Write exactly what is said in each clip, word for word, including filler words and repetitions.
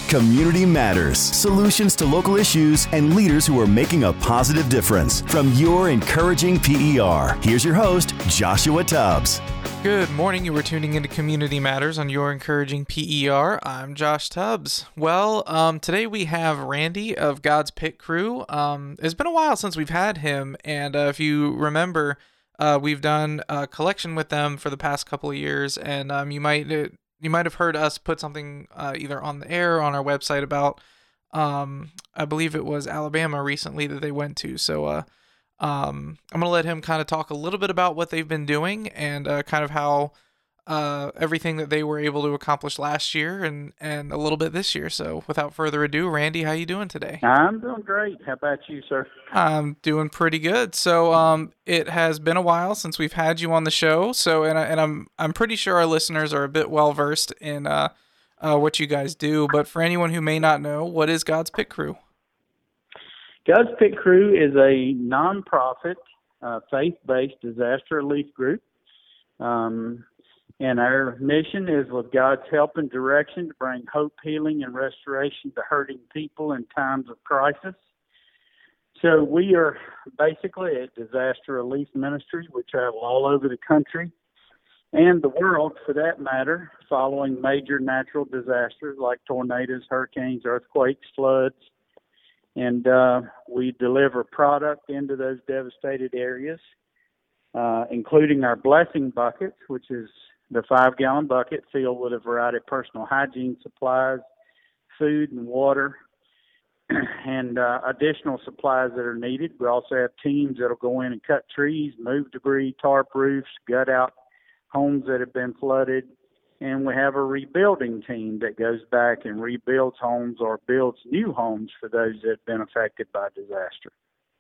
Community Matters. Solutions to local issues and leaders who are making a positive difference. From your encouraging P E R, here's your host, Joshua Tubbs. Good morning. You were tuning into Community Matters on Your Encouraging P E R. I'm Josh Tubbs. Well, um, today we have Randy of God's Pit Crew. Um, it's been a while since we've had him, and uh, if you remember, uh, we've done a collection with them for the past couple of years, and um, you might uh, you might have heard us put something uh, either on the air or on our website about, um, I believe it was Alabama recently that they went to. So, uh, Um, I'm going to let him kind of talk a little bit about what they've been doing and uh, kind of how uh, everything that they were able to accomplish last year and, and a little bit this year. So without further ado, Randy, how you doing today? I'm doing great. How about you, sir? I'm doing pretty good. So um, it has been a while since we've had you on the show. So and, I, and I'm I'm pretty sure our listeners are a bit well versed in uh, uh, what you guys do. But for anyone who may not know, what is God's Pit Crew? God's Pit Crew is a nonprofit, uh, faith-based disaster relief group. Um, and our mission is, with God's help and direction, to bring hope, healing, and restoration to hurting people in times of crisis. So we are basically a disaster relief ministry. We travel all over the country and the world, for that matter, following major natural disasters like tornadoes, hurricanes, earthquakes, floods. And uh, we deliver product into those devastated areas, uh, including our blessing buckets, which is the five-gallon bucket filled with a variety of personal hygiene supplies, food and water, and uh, additional supplies that are needed. We also have teams that will go in and cut trees, move debris, tarp roofs, gut out homes that have been flooded. And we have a rebuilding team that goes back and rebuilds homes or builds new homes for those that have been affected by disaster.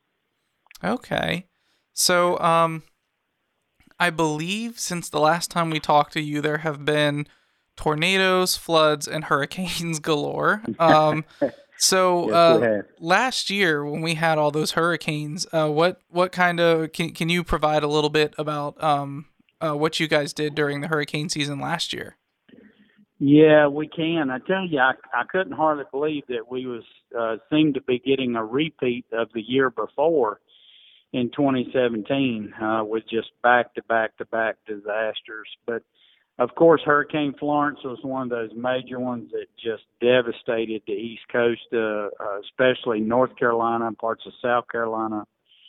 Okay. So um, I believe since the last time we talked to you, there have been tornadoes, floods, and hurricanes galore. Um, so yes, uh, last year when we had all those hurricanes, uh, what, what kind of, can, can you provide a little bit about um, Uh, what you guys did during the hurricane season last year? Yeah, we can. I tell you, I, I couldn't hardly believe that we was uh, seemed to be getting a repeat of the year before in twenty seventeen uh, with just back-to-back-to-back disasters. But, of course, Hurricane Florence was one of those major ones that just devastated the East Coast, uh, uh, especially North Carolina and parts of South Carolina.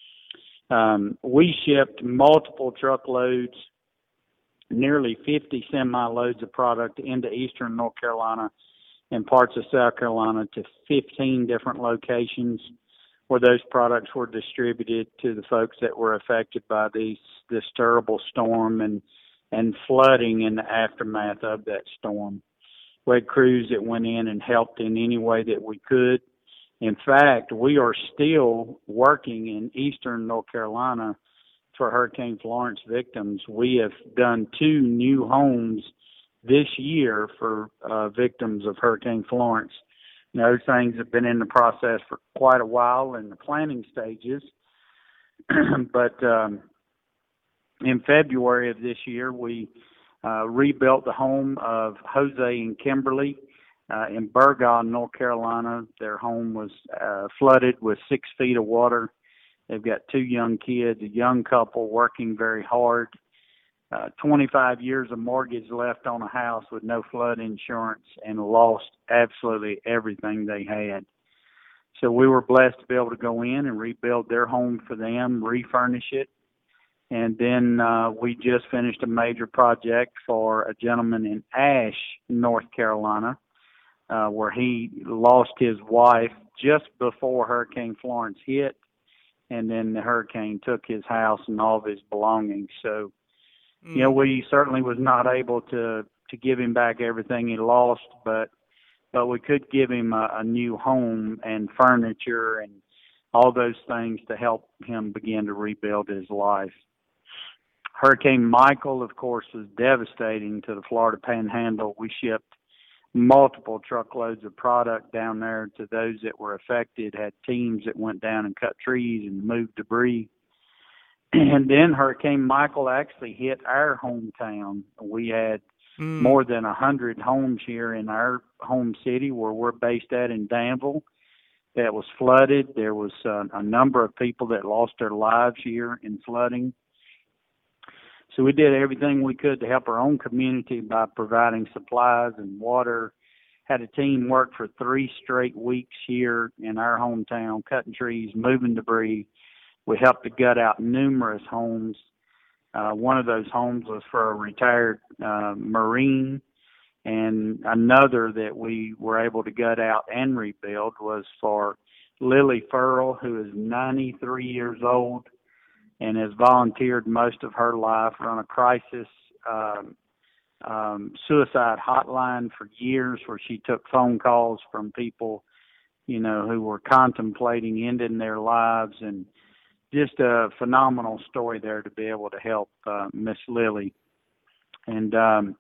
Um, we shipped multiple truckloads, nearly fifty semi-loads of product into eastern North Carolina and parts of South Carolina to fifteen different locations where those products were distributed to the folks that were affected by these this terrible storm and, and flooding in the aftermath of that storm. We had crews that went in and helped in any way that we could. In fact, we are still working in eastern North Carolina for Hurricane Florence victims. We have done two new homes this year for uh, victims of Hurricane Florence. And those things have been in the process for quite a while in the planning stages. But um, in February of this year, we uh, rebuilt the home of Jose and Kimberly uh, in Burgaw, North Carolina. Their home was uh, flooded with six feet of water. They've got two young kids, a young couple working very hard, uh, twenty-five years of mortgage left on a house with no flood insurance, and lost absolutely everything they had. So we were blessed to be able to go in and rebuild their home for them, refurnish it. And then uh, we just finished a major project for a gentleman in Ash, North Carolina, uh, where he lost his wife just before Hurricane Florence hit. And then the hurricane took his house and all of his belongings. So, mm. you know, we certainly was not able to, to give him back everything he lost, but but we could give him a, a new home and furniture and all those things to help him begin to rebuild his life. Hurricane Michael, of course, was devastating to the Florida Panhandle. We shipped multiple truckloads of product down there to those that were affected, had teams that went down and cut trees and moved debris. And then Hurricane Michael actually hit our hometown. We had Mm. more than a hundred homes here in our home city where we're based at in Danville that was flooded. There was uh, a number of people that lost their lives here in flooding. So we did everything we could to help our own community by providing supplies and water. Had a team work for three straight weeks here in our hometown, cutting trees, moving debris. We helped to gut out numerous homes. Uh, one of those homes was for a retired uh, Marine, and another that we were able to gut out and rebuild was for Lily Furl, who is ninety-three years old and has volunteered most of her life, run a crisis um, um, suicide hotline for years, where she took phone calls from people, you know, who were contemplating ending their lives, and just a phenomenal story there to be able to help uh, Miss Lily. And um,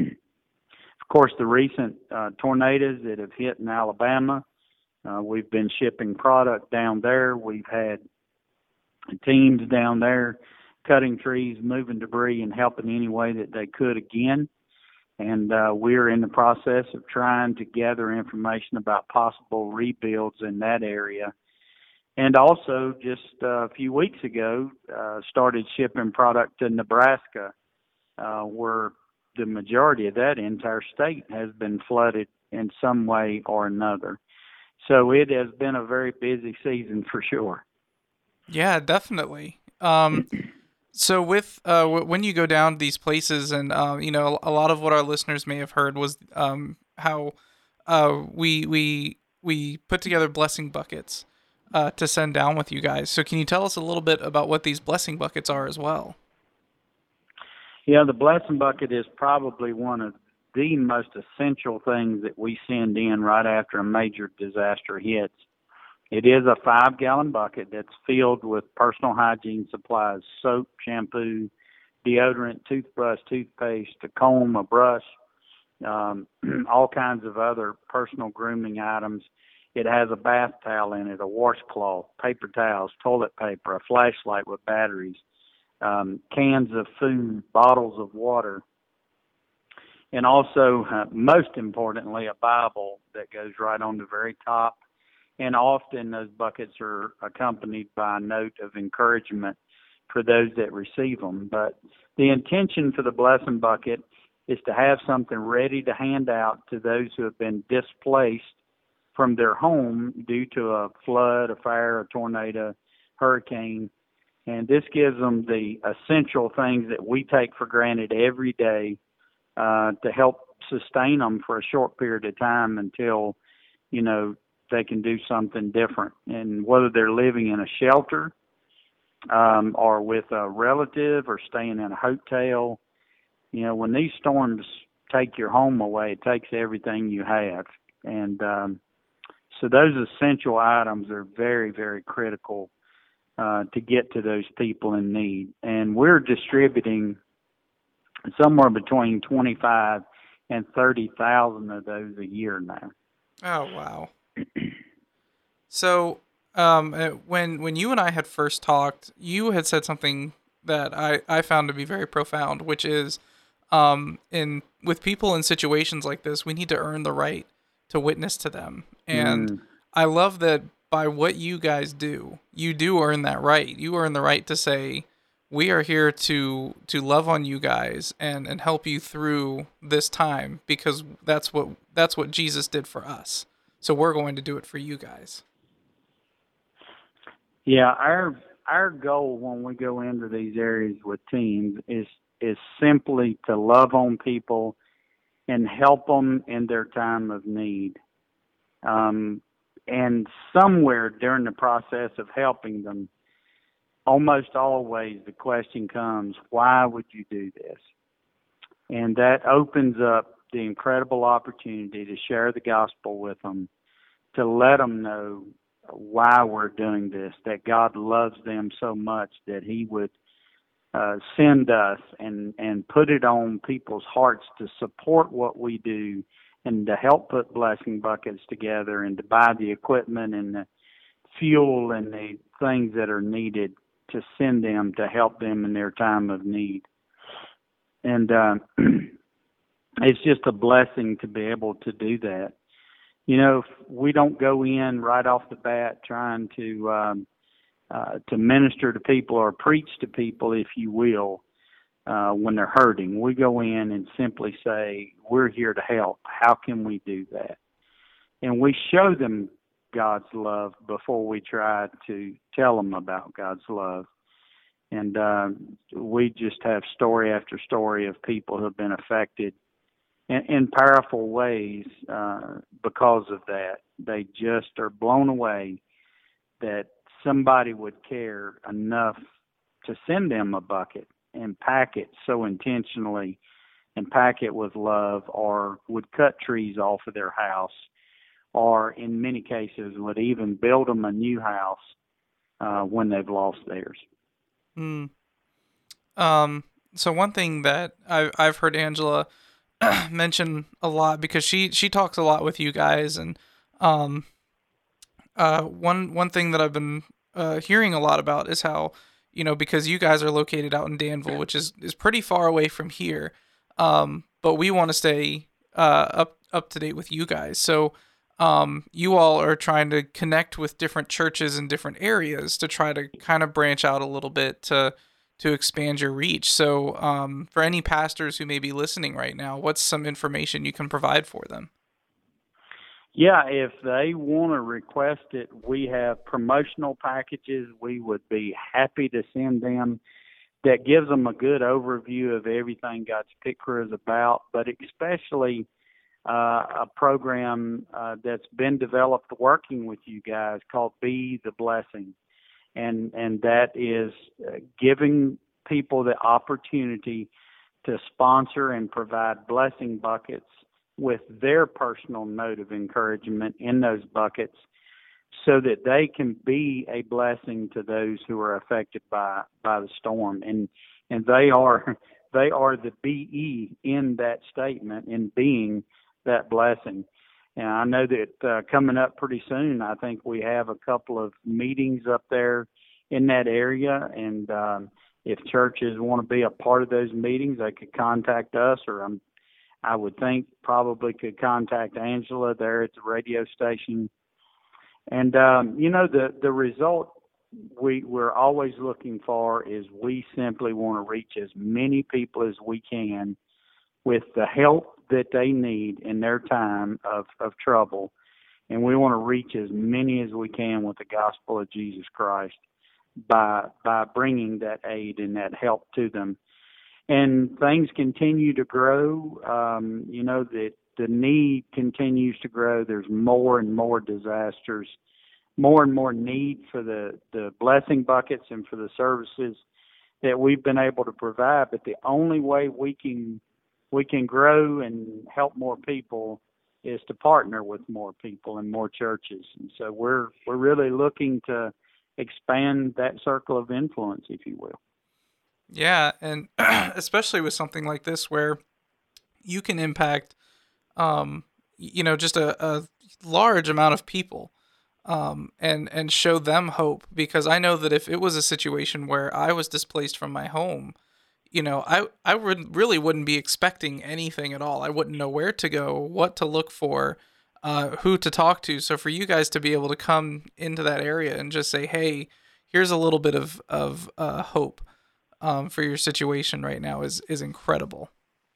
of course, the recent uh, tornadoes that have hit in Alabama, uh, we've been shipping product down there. We've had teams down there cutting trees, moving debris, and helping any way that they could again. And uh, we're in the process of trying to gather information about possible rebuilds in that area. And also, just uh, a few weeks ago, uh, started shipping product to Nebraska, uh, where the majority of that entire state has been flooded in some way or another. So it has been a very busy season for sure. Yeah, definitely. Um, so with uh, w- when you go down these places, and uh, you know, a lot of what our listeners may have heard was um, how uh, we we we put together blessing buckets uh, to send down with you guys. So can you tell us a little bit about what these blessing buckets are as well? Yeah, the blessing bucket is probably one of the most essential things that we send in right after a major disaster hits. It is a five-gallon bucket that's filled with personal hygiene supplies: soap, shampoo, deodorant, toothbrush, toothpaste, a comb, a brush, um, all kinds of other personal grooming items. It has a bath towel in it, a washcloth, paper towels, toilet paper, a flashlight with batteries, um, cans of food, bottles of water, and also, uh, most importantly, a Bible that goes right on the very top. And often those buckets are accompanied by a note of encouragement for those that receive them. But the intention for the blessing bucket is to have something ready to hand out to those who have been displaced from their home due to a flood, a fire, a tornado, hurricane. And this gives them the essential things that we take for granted every day uh, to help sustain them for a short period of time until, you know, they can do something different. And whether they're living in a shelter um, or with a relative or staying in a hotel, you know, when these storms take your home away, it takes everything you have. And um, so those essential items are very, very critical uh, to get to those people in need. And we're distributing somewhere between twenty-five and thirty thousand of those a year now. Oh, wow. So, um, uh, when when you and I had first talked, you had said something that I, I found to be very profound, which is, um, in with people in situations like this, we need to earn the right to witness to them. And Mm. I love that by what you guys do, you do earn that right. You earn the right to say, we are here to to love on you guys and, and help you through this time, because that's what that's what Jesus did for us. So we're going to do it for you guys. Yeah, our our goal when we go into these areas with teams is is simply to love on people and help them in their time of need. Um, and somewhere during the process of helping them, almost always the question comes, why would you do this? And that opens up the incredible opportunity to share the gospel with them, to let them know why we're doing this, that God loves them so much that he would uh, send us and, and put it on people's hearts to support what we do and to help put blessing buckets together and to buy the equipment and the fuel and the things that are needed to send them to help them in their time of need. And uh, it's just a blessing to be able to do that. You know, we don't go in right off the bat trying to um, uh, to minister to people or preach to people, if you will, uh, when they're hurting. We go in and simply say, we're here to help. How can we do that? And we show them God's love before we try to tell them about God's love. And uh, we just have story after story of people who have been affected in, in powerful ways uh, because of that. They just are blown away that somebody would care enough to send them a bucket and pack it so intentionally and pack it with love, or would cut trees off of their house, or in many cases would even build them a new house uh, when they've lost theirs. Mm. Um, so one thing that I've, I've heard Angela mention a lot, because she, she talks a lot with you guys, and um, uh, one one thing that I've been uh, hearing a lot about is how, you know, because you guys are located out in Danville, which is, is pretty far away from here, um, but we want to stay uh, up up to date with you guys. So um, you all are trying to connect with different churches in different areas to try to kind of branch out a little bit to to expand your reach. So um, for any pastors who may be listening right now, what's some information you can provide for them? Yeah, if they want to request it, we have promotional packages we would be happy to send them that gives them a good overview of everything God's Pit Crew is about, but especially uh, a program uh, that's been developed working with you guys called Be the Blessing. And, and that is uh, giving people the opportunity to sponsor and provide blessing buckets with their personal note of encouragement in those buckets, so that they can be a blessing to those who are affected by by the storm. And and they are they are the B E in that statement, in being that blessing. And I know that uh, coming up pretty soon, I think we have a couple of meetings up there in that area. And um, if churches want to be a part of those meetings, they could contact us, or I'm I would think probably could contact Angela there at the radio station. And, um, you know, the, the result we, we're always looking for is we simply want to reach as many people as we can with the help that they need in their time of, of trouble. And we want to reach as many as we can with the gospel of Jesus Christ by by bringing that aid and that help to them. And things continue to grow. Um, you know, that the need continues to grow. There's more and more disasters, more and more need for the, the blessing buckets and for the services that we've been able to provide. But the only way we can we can grow and help more people is to partner with more people and more churches. And so we're we're really looking to expand that circle of influence, if you will. Yeah, and especially with something like this where you can impact, um, you know, just a, a large amount of people, um, and and show them hope. Because I know that if it was a situation where I was displaced from my home, you know, I I would really wouldn't be expecting anything at all. I wouldn't know where to go, what to look for, uh, who to talk to. So for you guys to be able to come into that area and just say, hey, here's a little bit of of uh, hope. Um, for your situation right now is, is incredible.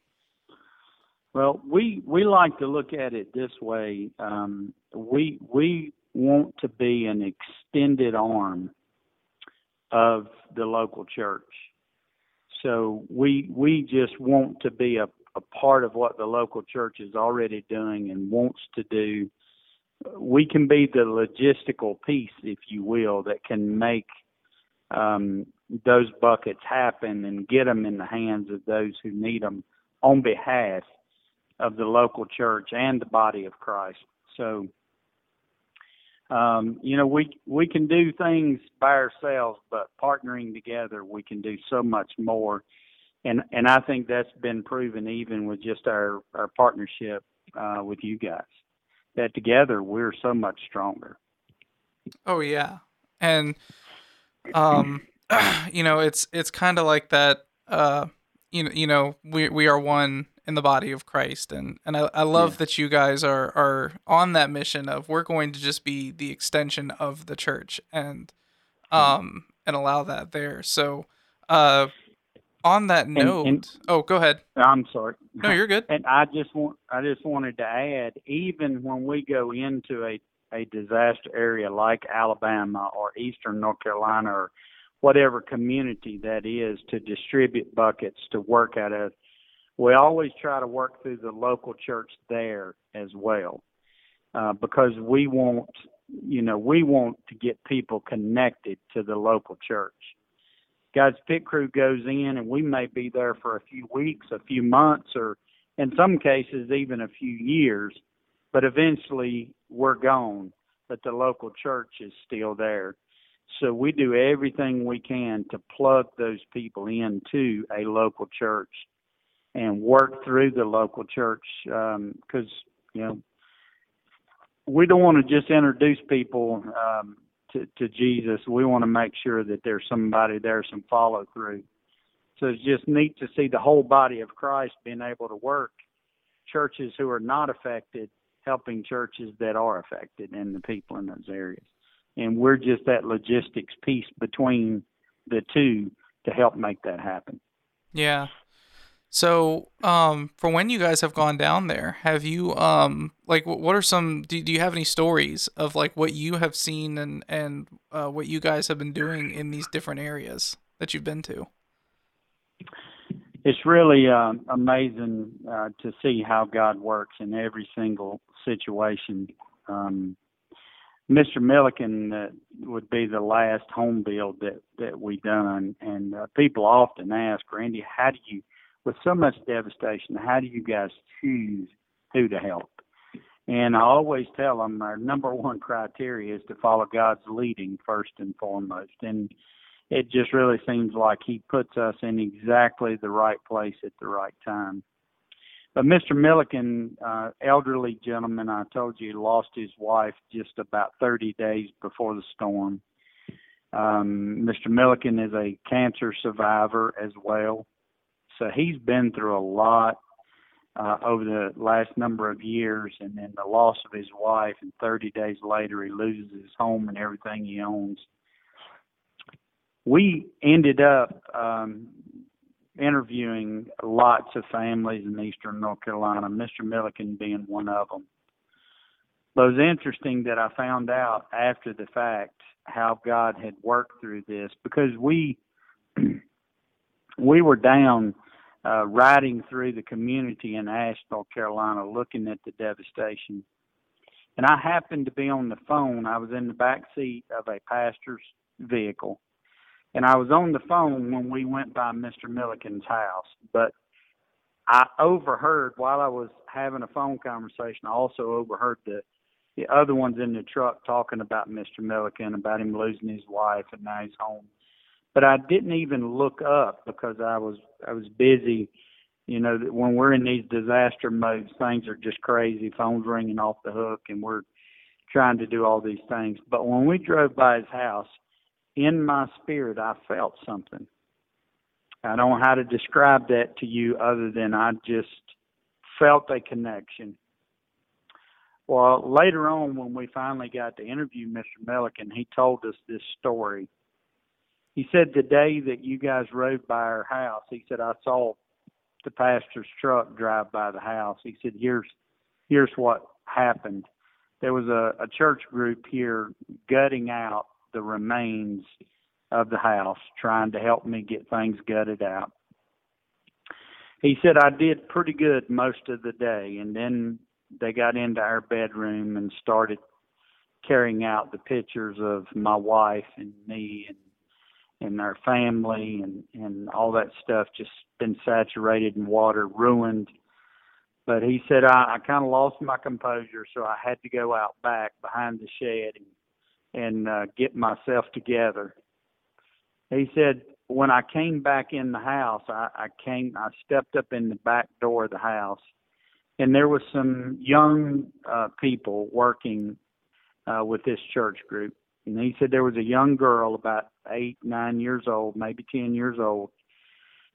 Well, we we like to look at it this way. Um, we we want to be an extended arm of the local church. So we we just want to be a, a part of what the local church is already doing and wants to do. We can be the logistical piece, if you will, that can make um, those buckets happen and get them in the hands of those who need them on behalf of the local church and the body of Christ. So, um, you know, we we can do things by ourselves, but partnering together, we can do so much more. And and I think that's been proven even with just our, our partnership uh, with you guys, that together we're so much stronger. Oh, yeah. And Um, you know, it's it's kind of like that. Uh, you know, you know, we we are one in the body of Christ. And and I, I love Yeah. that you guys are are on that mission of we're going to just be the extension of the church and um and allow that there. So uh on that And and note, oh, go ahead. I'm sorry. No, you're good. And I just want I just wanted to add, even when we go into a a disaster area like Alabama or Eastern North Carolina or whatever community that is to distribute buckets to work out of, we always try to work through the local church there as well, uh, because we want, you know, we want to get people connected to the local church. God's Pit Crew goes in, and we may be there for a few weeks, a few months, or in some cases even a few years, but eventually we're gone, but the local church is still there. So we do everything we can to plug those people into a local church and work through the local church, because, um, you know, we don't want to just introduce people um, to, to Jesus. We want to make sure that there's somebody there, some follow through. So it's just neat to see the whole body of Christ being able to work, churches who are not affected helping churches that are affected and the people in those areas. And we're just that logistics piece between the two to help make that happen. Yeah. So, um, for when you guys have gone down there, have you, um, like, what are some, do, do you have any stories of, like, what you have seen and, and uh, what you guys have been doing in these different areas that you've been to? It's really uh, amazing uh, to see how God works in every single situation. Um, Mister Milliken uh, would be the last home build that, that we done, and uh, people often ask, Randy, how do you, with so much devastation, how do you guys choose who to help? And I always tell them our number one criteria is to follow God's leading first and foremost. And it just really seems like he puts us in exactly the right place at the right time. But Mister Milliken, uh, elderly gentleman, I told you, lost his wife just about thirty days before the storm. Um, Mister Milliken is a cancer survivor as well. So he's been through a lot uh, over the last number of years, and then the loss of his wife, and thirty days later he loses his home and everything he owns. We ended up um, interviewing lots of families in Eastern North Carolina, Mister Milliken being one of them. But it was interesting that I found out after the fact how God had worked through this, because we we were down uh, riding through the community in Ash, North Carolina, looking at the devastation. And I happened to be on the phone. I was in the back seat of a pastor's vehicle. And I was on the phone when we went by Mister Milliken's house. But I overheard, while I was having a phone conversation, I also overheard the, the other ones in the truck talking about Mister Milliken, about him losing his wife and now he's home. But I didn't even look up because I was I was busy. You know, when we're in these disaster modes, things are just crazy. Phones ringing off the hook, and we're trying to do all these things. But when we drove by his house, in my spirit, I felt something. I don't know how to describe that to you other than I just felt a connection. Well, later on, when we finally got to interview Mister Milliken, he told us this story. He said the day that you guys rode by our house, he said, I saw the pastor's truck drive by the house. He said, here's here's what happened. There was a, a church group here gutting out the remains of the house, trying to help me get things gutted out. He said I did pretty good most of the day, and then they got into our bedroom and started carrying out the pictures of my wife and me and and our family and, and all that stuff, just been saturated in water, ruined. But he said I, I kind of lost my composure, so I had to go out back behind the shed and, and uh, get myself together. He said when I came back in the house, I, I came, I stepped up in the back door of the house, and there was some young uh, people working uh, with this church group. And he said there was a young girl about eight, nine years old, maybe ten years old.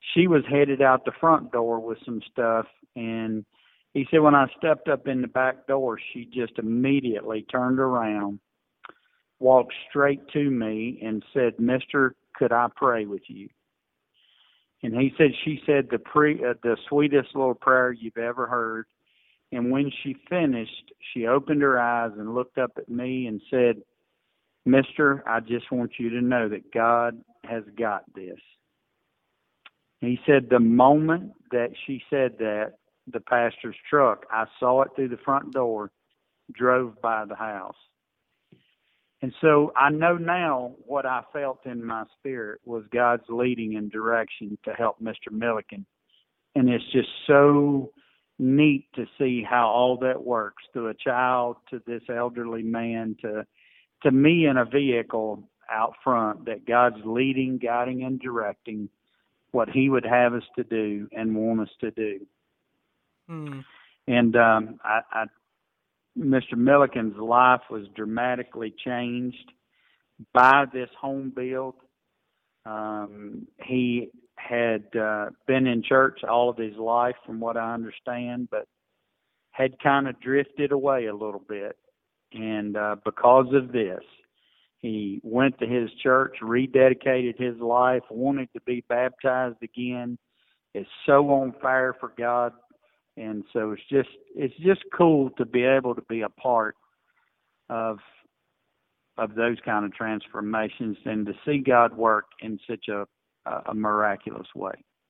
she was headed out the front door with some stuff, and he said when I stepped up in the back door, she just immediately turned around, walked straight to me, and said, "Mister, could I pray with you?" And he said she said the pre uh, the sweetest little prayer you've ever heard. And when she finished, she opened her eyes and looked up at me and said, "Mister, I just want you to know that God has got this." He said the moment that she said that, the pastor's truck, I saw it through the front door, drove by the house. And so I know now what I felt in my spirit was God's leading and direction to help Mister Milliken. And it's just so neat to see how all that works, to a child, to this elderly man, to to me in a vehicle out front, that God's leading, guiding, and directing what he would have us to do and want us to do. Hmm. And um, I, I, Mister Milliken's life was dramatically changed by this home build. Um, he had uh, been in church all of his life, from what I understand, but had kind of drifted away a little bit. And uh, because of this, he went to his church, rededicated his life, wanted to be baptized again, is so on fire for God. And so it's just it's just cool to be able to be a part of of those kind of transformations and to see God work in such a a miraculous way.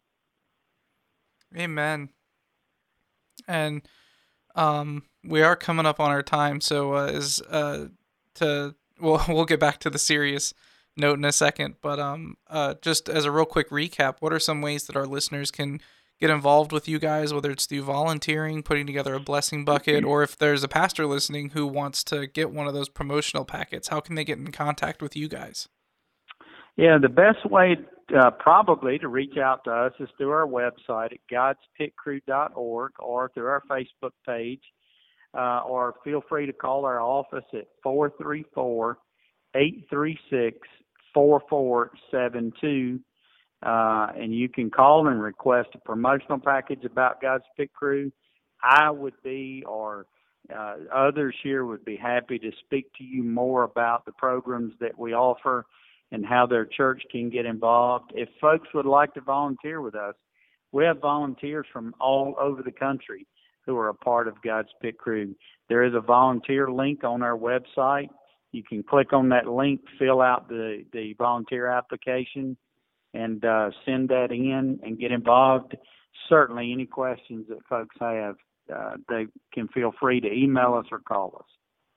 Amen. And um, we are coming up on our time, so uh, is uh, to we'll we'll get back to the serious note in a second. But um, uh, just as a real quick recap, what are some ways that our listeners can get involved with you guys, whether it's through volunteering, putting together a blessing bucket, or if there's a pastor listening who wants to get one of those promotional packets, how can they get in contact with you guys? Yeah, the best way uh, probably to reach out to us is through our website at gods pit crew dot org or through our Facebook page, uh, or feel free to call our office at four three four, eight three six, four four seven two. Uh, and you can call and request a promotional package about God's Pit Crew. I would be, or uh, others here would be happy to speak to you more about the programs that we offer and how their church can get involved. If folks would like to volunteer with us, we have volunteers from all over the country who are a part of God's Pit Crew. There is a volunteer link on our website. You can click on that link, fill out the, the volunteer application, and uh, send that in and get involved. Certainly any questions that folks have, uh, they can feel free to email us or call us.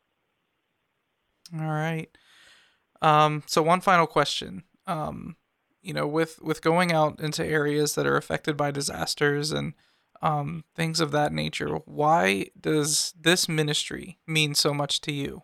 All right. Um, so one final question. Um, you know, with, with going out into areas that are affected by disasters and um, things of that nature, why does this ministry mean so much to you?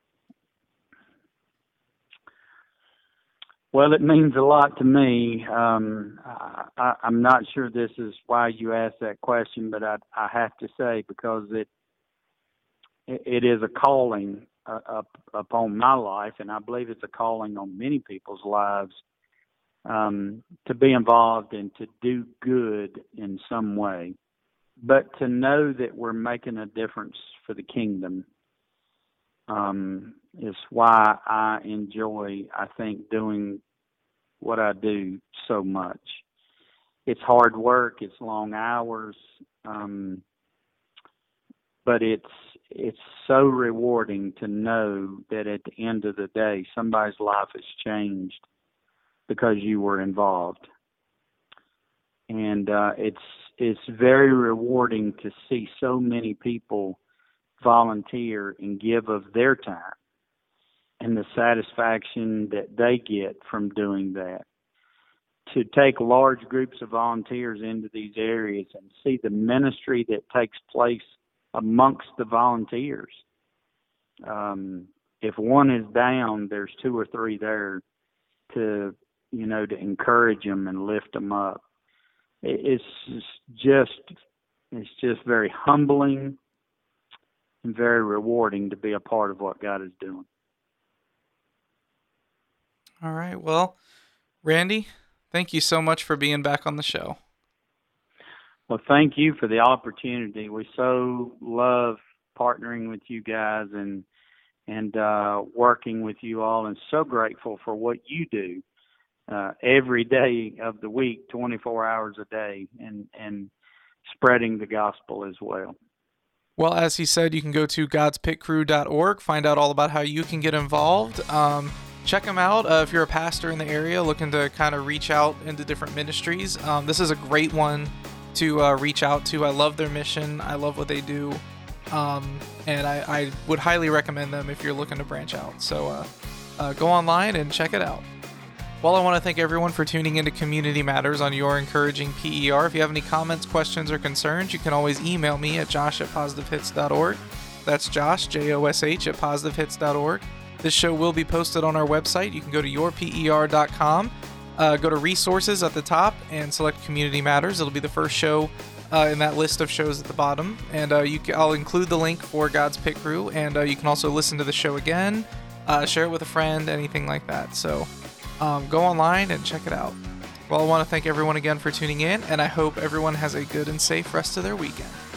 Well, it means a lot to me. Um, I, I'm not sure this is why you asked that question, but I, I have to say, because it it is a calling uh, up upon my life, and I believe it's a calling on many people's lives, um, to be involved and to do good in some way, but to know that we're making a difference for the kingdom. Um, is why I enjoy, I think, doing what I do so much. It's hard work, it's long hours, um, but it's it's so rewarding to know that at the end of the day, somebody's life has changed because you were involved. And uh, it's it's very rewarding to see so many people volunteer and give of their time and the satisfaction that they get from doing that. To take large groups of volunteers into these areas and see the ministry that takes place amongst the volunteers. Um, if one is down, there's two or three there to, you know, to encourage them and lift them up. It's just, it's just very humbling and very rewarding to be a part of what God is doing. All right. Well, Randy, Thank you so much for being back on the show. Well, thank you for the opportunity. We so love partnering with you guys and and uh, working with you all, and so grateful for what you do uh, every day of the week, twenty-four hours a day, and, and spreading the gospel as well. Well, as he said, you can go to gods pit crew dot org, find out all about how you can get involved. Um, check them out uh, if you're a pastor in the area looking to kind of reach out into different ministries. Um, this is a great one to uh, reach out to. I love their mission. I love what they do. Um, and I, I would highly recommend them if you're looking to branch out. So uh, uh, go online and check it out. Well, I want to thank everyone for tuning into Community Matters on Your Encouraging P E R. If you have any comments, questions, or concerns, you can always email me at josh at positive hits dot org. That's Josh, J O S H, at positive hits dot org. This show will be posted on our website. You can go to your p e r dot com, uh, go to resources at the top, and select Community Matters. It'll be the first show Uh, in that list of shows at the bottom, and uh, you can, I'll include the link for God's Pit Crew, and uh, you can also listen to the show again, uh, share it with a friend, anything like that. So um, go online and check it out. Well, I want to thank everyone again for tuning in, and I hope everyone has a good and safe rest of their weekend.